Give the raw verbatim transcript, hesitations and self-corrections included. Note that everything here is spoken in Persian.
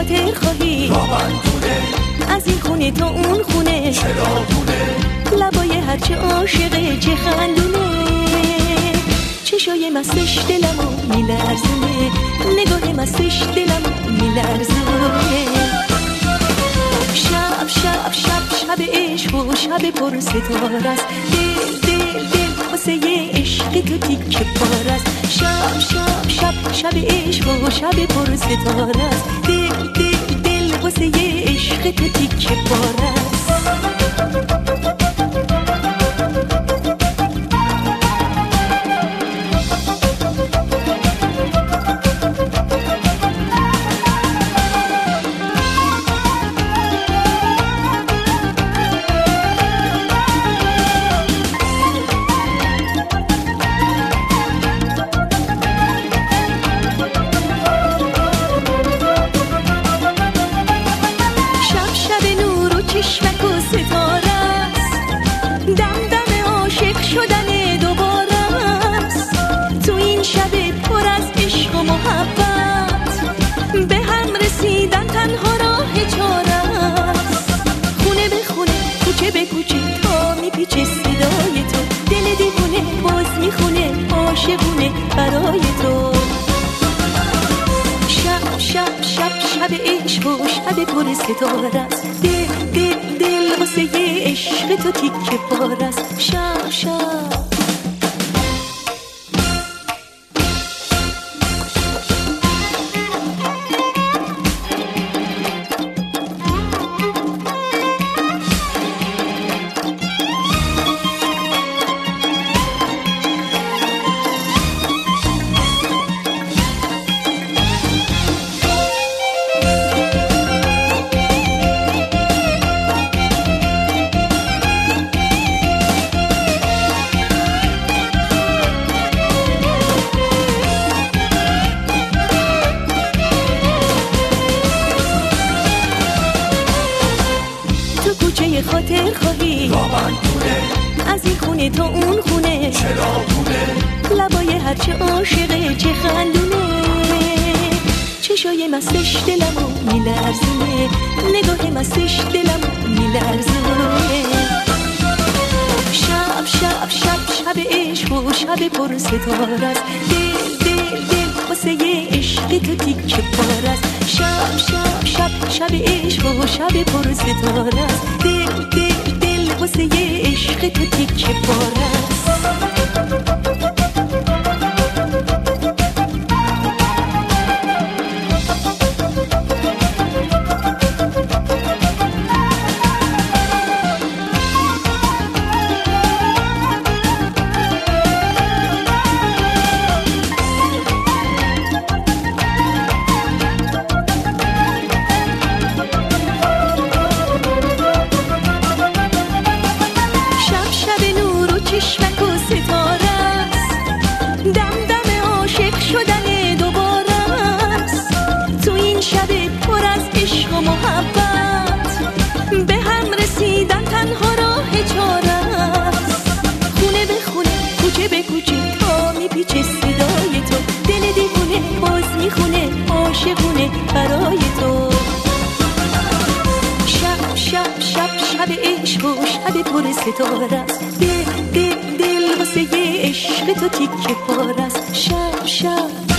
خاطر خواهی رابندونه از این خونه تا اون خونه چرا دونه لبای هرچه عاشقه چه خندونه چشای مستش دلمو میلرزونه نگاه مستش دلمو میلرزونه شب شب شب شب عشق و شب پر ستاره است دل دل دل واسه یه عشق تو تیکه پاره است شب شب شب شب عشق و شب پر ستاره است دل دل دل واسه یه عشق تو تیکه پاره است چشمک و ستاره است دم دم عاشق شدن دوباره است تو این شب پر از عشق و محبت به هم رسیدن تنها راه چاره است خونه به خونه کوچه به کوچه تا میپیچه صدای تو دل دیوونه باز میخونه عاشقونه برای تو شب شب شب شب عشق و شب پر ستاره است دل دل دل واسه یه عشق تو تیکه پاره است شب شب کوچه خاطر خواهی رابندونه از این خونه تا اون خونه چرا دونه لبای هرچه عاشقه چه خندونه چشای مستش دلمو میلرزونه نگاه مستش دلمو میلرزونه شب شب شب شب عشق و شب پر ستاره است دل دل دل واسه یه عشق تو تیکه پاره است شب شب شب شب عشق و شب پر ستاره است دل دل دل واسه یه عشق تو تیکه پاره است چشمک و ستاره است دم دم عاشق شدن دوباره است تو این شب پر از عشق و محبت به هم رسیدن تنها راه چاره است خونه به خونه کوچه به کوچه تا میپیچه صدای تو دل دیوونه باز میخونه عاشقونه برای تو شب شب شب شب عشق و شب پر ستاره است دل دل دل واسه یه عشق تو تیکه پاره است شب شب